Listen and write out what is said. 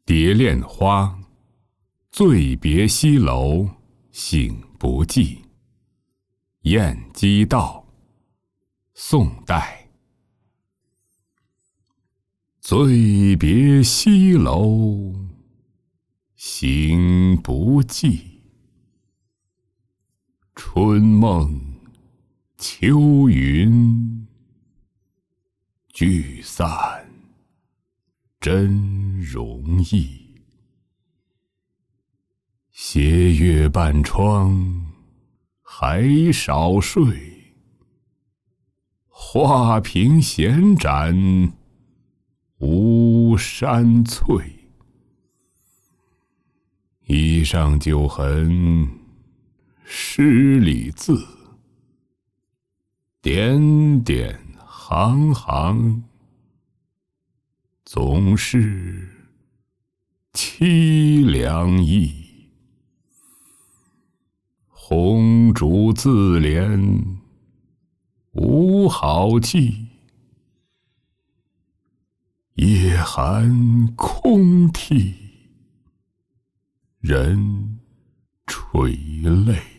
蝶恋花，醉别西楼，醒不记。燕击道，宋代。醉别西楼，醒不记。春梦秋云，聚散真容易。斜月半窗，还少睡。画屏闲展，无山翠。衣上酒痕，诗里字，点点行行，总是凄凉意。红烛自怜，无好计。夜寒空啼，人垂泪。